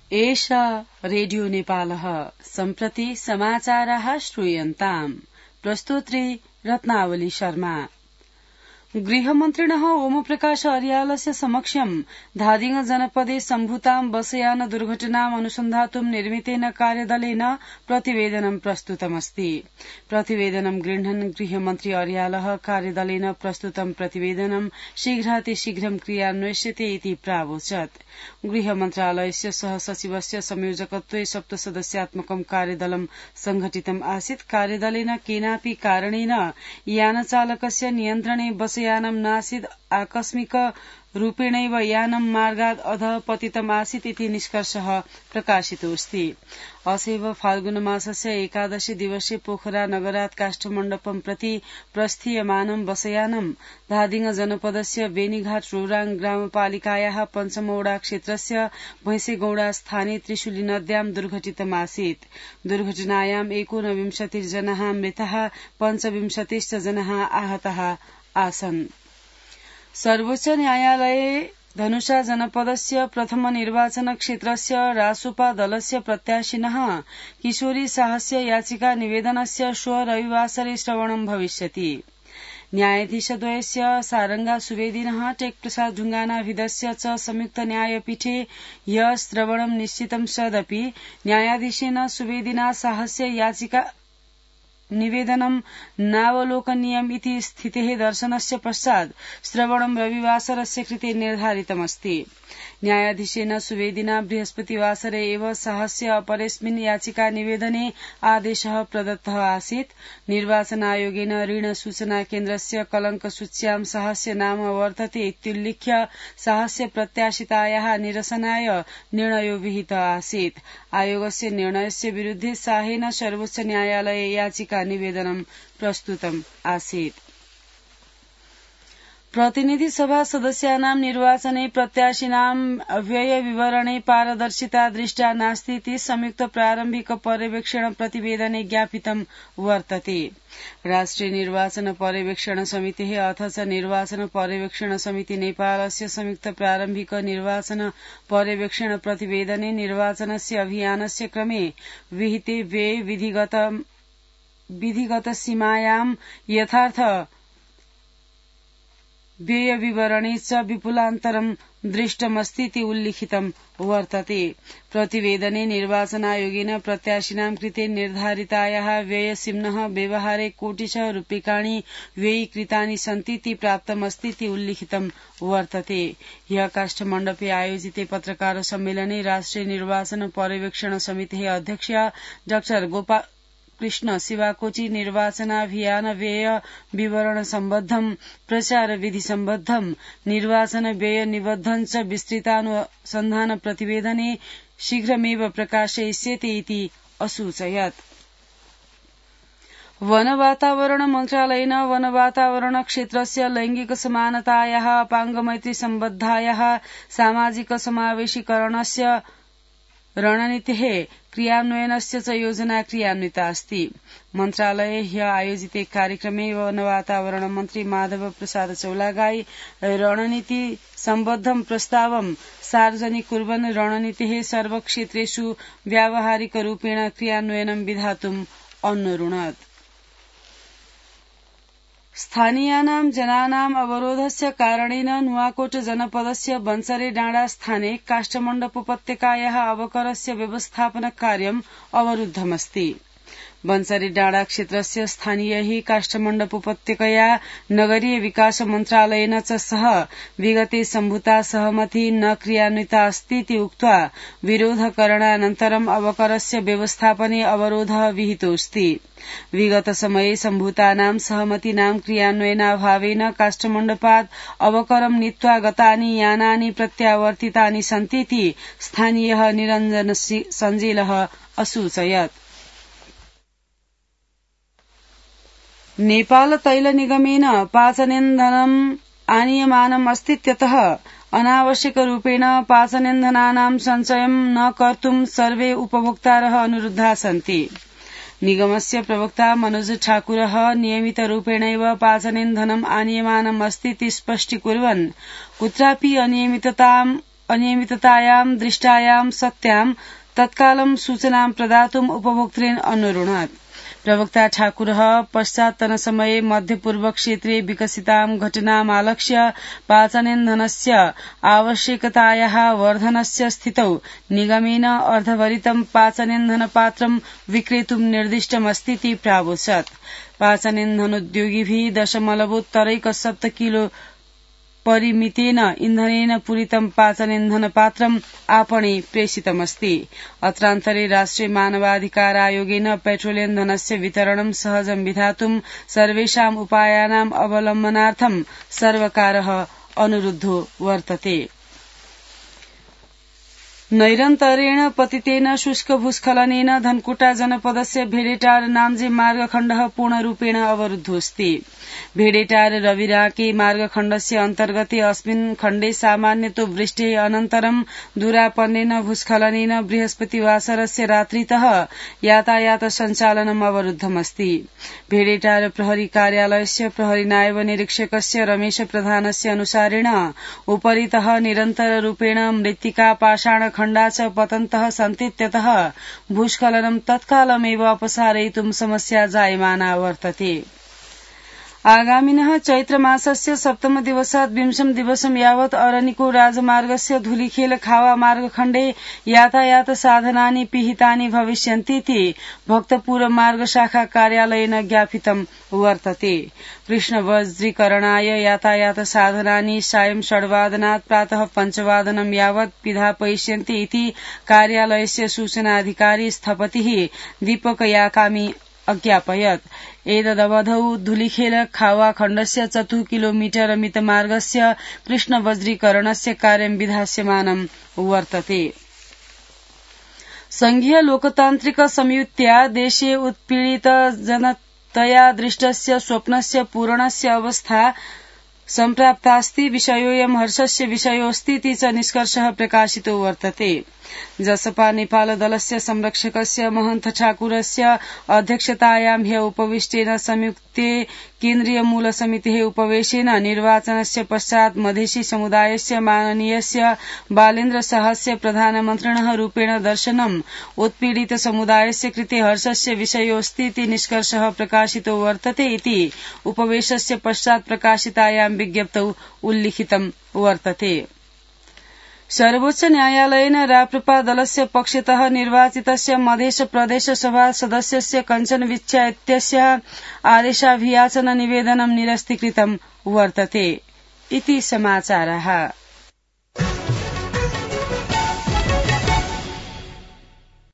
एषा रेडियो नेपालः सम्प्रति समाचाराः श्रूयन्ताम्। प्रस्तोत्री रत्नावली शर्मा। गृहमन्त्रिणः ओमप्रकाश अर्यालस्य समक्षं धादिङ जनपदे सम्भूतां बसयान दुर्घटनाम् अनुसन्धातुं निर्मितेन कार्यदलेन प्रतिवेदनं प्रस्तुतमस्ति। प्रतिवेदनं गृह्णन् गृहमन्त्री अर्यालः कार्यदलेन प्रस्तुतं प्रतिवेदनं शीघ्रातिशीघ्रं क्रियान्वेष्यते इति प्रावोचत्। गृहमन्त्रालयस्य सहसचिवस्य संयोजकत्वे 7 सदस्यात्मकं कार्यदलं संघटितम् आसीत्। कार्यदलेन केनापि कारणेन यानचालकस्य नियन्त्रणे बसयानं नासीत्। आकस्मिक रूपेणैव यानं मार्गात् अधः पतितम् आसीत् इति निष्कर्षः प्रकाशितोऽस्ति। असैव फाल्गुनमासस्य 11 दिवसे पोखरा नगरात् काष्ठमण्डपं प्रति प्रस्थीयमानं बसयानं धादिङ जनपदस्य बेनीघाट रोराङ ग्रामपालिकायाः पञ्चमौडा क्षेत्रस्य भैंसेगौडा स्थाने त्रिशुली नद्यां दुर्घटितमासीत्। दुर्घटनायां 29 जनाः मृताः, 25 जनाः आहताः आसन्। सर्वोच्च न्यायालये धनुषा जनपदस्य प्रथम निर्वाचन क्षेत्रस्य रासोपा दलस्य प्रत्याशिनः किशोरी शाहस्य याचिका निवेदनस्य श्वः रविवासरे श्रवणं भविष्यति। न्यायाधीशद्वयस्य सारंगा सुवेदिनः टेकप्रसाद ढुंगानाभिधस्य च संयुक्त न्यायपीठे ह्यः श्रवणं निश्चितं सदपि न्यायाधीशेन सुवेदिना शाहस्य याचिका निवेदनं नावलोकनीयम् इति स्थितेः दर्शनस्य पश्चात् श्रवणं रविवासरस्य कृते निर्धारितमस्ति। न्यायाधीशेन सुवेदिना बृहस्पतिवासरे एव शाहस्य अपरेस्मिन् याचिका निवेदने आदेशः प्रदत्तः आसीत्। निर्वाचन आयोगेन ऋण सूचना केन्द्रस्य कलंक सूच्यां शाहस्य नाम वर्तते इत्युल्लिख्य शाहस्य प्रत्याशितायाः निरसनाय निर्णयो विहितः आसीत्। आयोगस्य निर्णयस्य विरुद्धे शाहेन सर्वोच्च न्यायालये याचिका निवेदनं प्रस्तुतम् आसीत्। प्रतिनिधि सभा सदस्यानां निर्वाचने प्रत्याशिनां व्यय विवरणे पारदर्शिता दृष्टा नास्ति इति संयुक्त प्रारम्भिक पर्यवेक्षण प्रतिवेदने ज्ञापितं वर्तते। राष्ट्रिय निर्वाचन पर्यवेक्षण समितिः अथ च निर्वाचन पर्यवेक्षण समिति नेपालस्य संयुक्त प्रारम्भिक निर्वाचन पर्यवेक्षण प्रतिवेदने निर्वाचनस्य अभियानस्य क्रमे विहिते व्यय विधिगत सीमायां यथार्थ व्यय विवरणे च विपुलान्तरं दृष्टमस्तीति उल्लिखितं वर्तते। प्रतिवेदने निर्वाचनायोगेन प्रत्याशिनां कृते निर्धारितायाः व्ययसीम्नः व्यवहारे कोटिशः रूप्यकाणि व्ययीकृतानि सन्तीति प्राप्तमस्तीति उल्लिखितं वर्तते। ह्यः काष्ठमण्डपे आयोजिते पत्रकार सम्मेलने राष्ट्रिय निर्वाचन पर्यवेक्षण समितेः अध्यक्ष डाक्टर गोपाल कृष्ण शिवाकोची निर्वाचनाभियान व्यय विवरण सम्बद्धं प्रचार विधि सम्बद्धं निर्वाचन व्यय निबद्धं च विस्तृतानुसन्धान प्रतिवेदने शीघ्रमेव प्रकाशयिष्यते इति असूचयत्। वन वातावरण मन्त्रालयेन वन वातावरण क्षेत्रस्य लैंगिक समानतायाः अपाङ्गमैत्री सम्बद्धायाः सामाजिक समावेशीकरणस्य रणनीतेः क्रियान्वयनस्य च योजना क्रियान्विता अस्ति। मन्त्रालये ह्यः आयोजिते कार्यक्रमे वन वातावरण मन्त्री माधव प्रसाद चौलागाई रणनीति सम्बद्धं प्रस्तावं सार्वजनिक कुर्वन् रणनीतेः सर्वक्षेत्रेषु व्यावहारिकरूपेण क्रियान्वयनं विधातुम् अनुरुणत्। स्थानीयानां जनानाम् अवरोधस्य कारणेन नुवाकोट जनपदस्य बन्सरे डाँडा स्थाने काष्ठमण्डप उपत्यकायाः अवकरस्य व्यवस्थापन कार्यम् अवरुद्धमस्ति। बन्सरे डाँडा क्षेत्रस्य स्थानीयैः काष्ठमण्डप उपत्यकया नगरीय विकास मन्त्रालयेन च सह विगते सम्भूता सहमति न क्रियान्विता अस्तीति उक्त्वा विरोधकरणानन्तरम् अवकरस्य व्यवस्थापने अवरोधः विहितोऽस्ति। विगत समये सम्भूतानां सहमतीनां क्रियान्वयनाभावेन काष्ठमण्डपात् अवकरं नीत्वा गतानि यानानि प्रत्यावर्तितानि सन्तीति स्थानीयः निरञ्जन सञ्जेलः असूचयत्। नेपाल तैल निगमेन पाचनेन्धनम् आनीयमानम् अस्तीत्यतः अनावश्यकरूपेण पाचनेन्धनानां सञ्चयं न कर्तुं सर्वे उपभोक्तारः अनुरुद्धाः सन्ति। निगमस्य प्रवक्ता मनोज ठाकुरः नियमितरूपेणैव पाचनेन्धनम् आनीयमानम् अस्तीति स्पष्टीकुर्वन् कुत्रापि अनियमितताम् अनियमिततायां दृष्टायां सत्यां तत्कालं सूचनां प्रदातुम् उपभोक्तॄन् अनुरुणत्। प्रवक्ता ठाकुरः पश्चात्तनसमये मध्यपूर्वक्षेत्रे विकसितां घटनामालक्ष्य पाचनेन्धनस्य आवश्यकतायाः वर्धनस्य स्थितौ निगमेन अर्धभरितं पाचनेन्धनपात्रं विक्रेतुं निर्दिष्टमस्तीति प्रावोचत्। पाचनेन्धनोद्योगिभिः 0.7 किलो परिमितेन इन्धनेन पूरितं पाचनेन्धनपात्रम् आपणे प्रेषितमस्ति। अत्रान्तरे राष्ट्रिय मानवाधिकार आयोगेन पेट्रोलियमधनस्य वितरणं सहजं विधातुं सर्वेषाम् उपायानाम् अवलम्बनार्थं सर्वकारः अनुरुद्धो वर्तते। नैरन्तर्येण पतितेन शुष्कभूस्खलनेन धनकुटा जनपदस्य भेडेटार नाम्जे मार्गखण्डः पूर्णरूपेण अवरुद्धोऽस्ति। भेडेटार रविराके मार्गखण्डस्य अन्तर्गते अस्मिन् खण्डे सामान्यतो वृष्टेः अनन्तरं दूरापन्नेन भूस्खलनेन बृहस्पतिवासरस्य रात्रितः यातायात सञ्चालनम् अवरुद्धमस्ति। भेडेटार प्रहरी कार्यालयस्य प्रहरी नायब निरीक्षकस्य रमेश प्रधानस्य अनुसारेण उपरितः निरन्तररूपेण मृत्तिका पाषाण खण्डा च पतन्तः सन्तीत्यतः भूस्खलनं तत्कालमेव अपसारयितुं समस्या जायमाना वर्तते। आगामिनः चैत्रमासस्य 7 दिवसात् 20 दिवसं यावत् अरनिको राजमार्गस्य धुलिखेल खावा मार्गखण्डे यातायात साधनानि पिहितानि भविष्यन्तीति भक्तपुर मार्गशाखा कार्यालयेन ज्ञापितं वर्तते। कृष्णवज्रीकरणाय यातायात साधनानि सायं 6:00 प्रातः 5:00 यावत् पिधापयिष्यन्ति इति कार्यालयस्य सूचनाधिकारी स्थपतिः दीपक याकामी अज्ञापयत्। एतदवधौ धुलिखेल खावा खण्डस्य 4 किलोमीटर मितमार्गस्य कृष्णवज्रीकरणस्य कार्यं विधास्यमानं वर्तते। संघीय लोकतान्त्रिक संयुत्या देशे उत्पीडित जनतया दृष्टस्य स्वप्नस्य पूरणस्य अवस्था सम्प्राप्तास्ति। विषयोऽयं हर्षस्य विषयोऽस्तीति च निष्कर्षः प्रकाशितो वर्तते। जसपा नेपाल दलस्य संरक्षकस्य महन्त ठाकुरस्य अध्यक्षतायां ह्य उपविष्टेन संयुक्ते केन्द्रीय मूल समितेः उपवेशेन निर्वाचनस्य पश्चात् मधेसी समुदायस्य माननीयस्य बालेन्द्र शाहस्य प्रधानमन्त्रिणः रूपेण दर्शनम् उत्पीडित समुदायस्य कृते हर्षस्य विषयोऽस्तीति निष्कर्षः प्रकाशितो वर्तते इति उपवेशस्य पश्चात् प्रकाशितायां विज्ञप्तौ उल्लिखितं वर्तते। सर्वोच्च न्यायालयेन राप्रपा दलस्य पक्षतः निर्वाचितस्य मधेश प्रदेश सभा सदस्यस्य कञ्चन विच्छा इत्यस्याः आदेशाभियाचन निवेदनं निरस्तीकृतं वर्तते इति समाचाराः।